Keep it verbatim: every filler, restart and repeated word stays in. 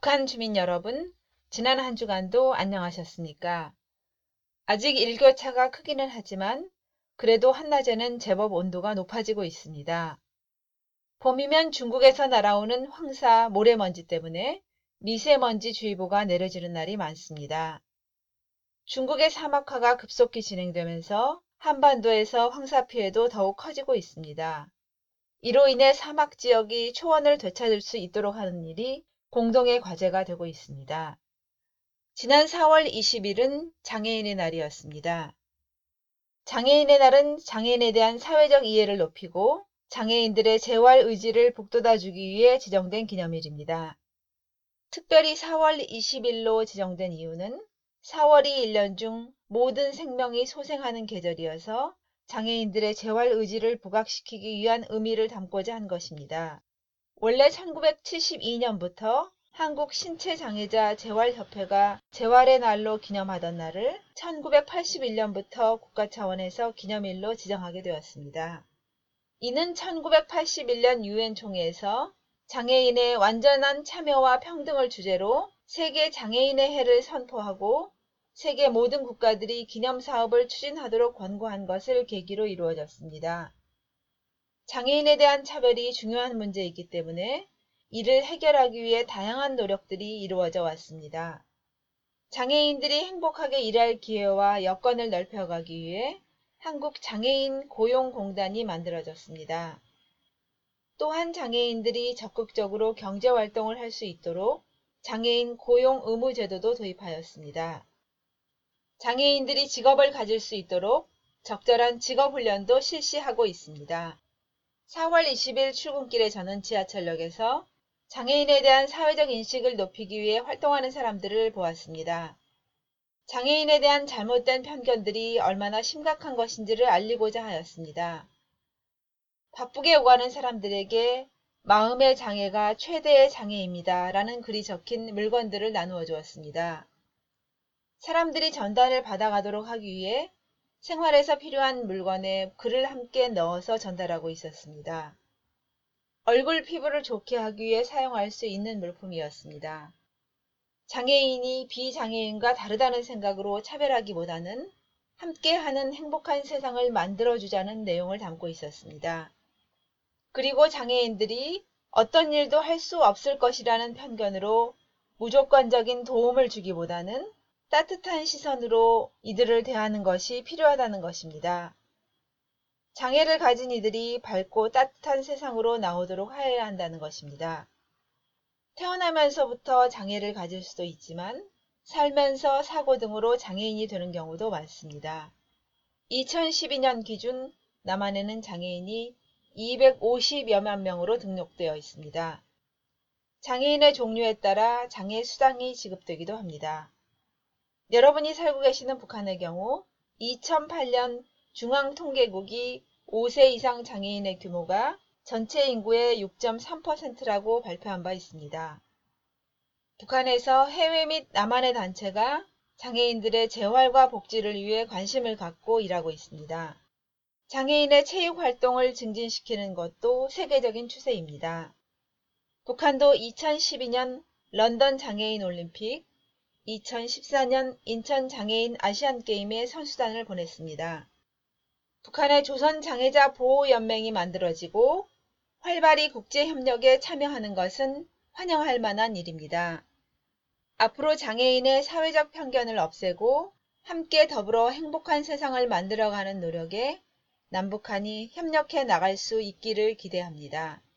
북한 주민 여러분, 지난 한 주간도 안녕하셨습니까? 아직 일교차가 크기는 하지만 그래도 한낮에는 제법 온도가 높아지고 있습니다. 봄이면 중국에서 날아오는 황사, 모래먼지 때문에 미세먼지 주의보가 내려지는 날이 많습니다. 중국의 사막화가 급속히 진행되면서 한반도에서 황사 피해도 더욱 커지고 있습니다. 이로 인해 사막 지역이 초원을 되찾을 수 있도록 하는 일이 공동의 과제가 되고 있습니다. 지난 사월 이십일은 장애인의 날이었습니다. 장애인의 날은 장애인에 대한 사회적 이해를 높이고 장애인들의 재활 의지를 북돋아주기 위해 지정된 기념일입니다. 특별히 사월 이십일로 지정된 이유는 사월이 일 년 중 모든 생명이 소생하는 계절이어서 장애인들의 재활 의지를 부각시키기 위한 의미를 담고자 한 것입니다. 원래 천구백칠십이 년부터 한국 신체장애자 재활협회가 재활의 날로 기념하던 날을 천구백팔십일 년부터 국가 차원에서 기념일로 지정하게 되었습니다. 이는 천구백팔십일 년 유엔 총회에서 장애인의 완전한 참여와 평등을 주제로 세계 장애인의 해를 선포하고 세계 모든 국가들이 기념사업을 추진하도록 권고한 것을 계기로 이루어졌습니다. 장애인에 대한 차별이 중요한 문제이기 때문에 이를 해결하기 위해 다양한 노력들이 이루어져 왔습니다. 장애인들이 행복하게 일할 기회와 여건을 넓혀가기 위해 한국장애인 고용공단이 만들어졌습니다. 또한 장애인들이 적극적으로 경제활동을 할 수 있도록 장애인 고용 의무 제도도 도입하였습니다. 장애인들이 직업을 가질 수 있도록 적절한 직업훈련도 실시하고 있습니다. 사월 이십일 출근길에 저는 지하철역에서 장애인에 대한 사회적 인식을 높이기 위해 활동하는 사람들을 보았습니다. 장애인에 대한 잘못된 편견들이 얼마나 심각한 것인지를 알리고자 하였습니다. 바쁘게 오가는 사람들에게 마음의 장애가 최대의 장애입니다. 라는 글이 적힌 물건들을 나누어 주었습니다. 사람들이 전달을 받아가도록 하기 위해 생활에서 필요한 물건에 글을 함께 넣어서 전달하고 있었습니다. 얼굴 피부를 좋게 하기 위해 사용할 수 있는 물품이었습니다. 장애인이 비장애인과 다르다는 생각으로 차별하기보다는 함께하는 행복한 세상을 만들어주자는 내용을 담고 있었습니다. 그리고 장애인들이 어떤 일도 할 수 없을 것이라는 편견으로 무조건적인 도움을 주기보다는 따뜻한 시선으로 이들을 대하는 것이 필요하다는 것입니다. 장애를 가진 이들이 밝고 따뜻한 세상으로 나오도록 하여야 한다는 것입니다. 태어나면서부터 장애를 가질 수도 있지만 살면서 사고 등으로 장애인이 되는 경우도 많습니다. 이천십이 년 기준 남한에는 장애인이 이백오십여만 명으로 등록되어 있습니다. 장애인의 종류에 따라 장애 수당이 지급되기도 합니다. 여러분이 살고 계시는 북한의 경우 이천팔 년 중앙통계국이 오 세 이상 장애인의 규모가 전체 인구의 육 점 삼 퍼센트라고 발표한 바 있습니다. 북한에서 해외 및 남한의 단체가 장애인들의 재활과 복지를 위해 관심을 갖고 일하고 있습니다. 장애인의 체육활동을 증진시키는 것도 세계적인 추세입니다. 북한도 이천십이 년 런던 장애인 올림픽, 이천십사 년 인천 장애인 아시안게임에 선수단을 보냈습니다. 북한의 조선장애자 보호연맹이 만들어지고 활발히 국제협력에 참여하는 것은 환영할 만한 일입니다. 앞으로 장애인의 사회적 편견을 없애고 함께 더불어 행복한 세상을 만들어가는 노력에 남북한이 협력해 나갈 수 있기를 기대합니다.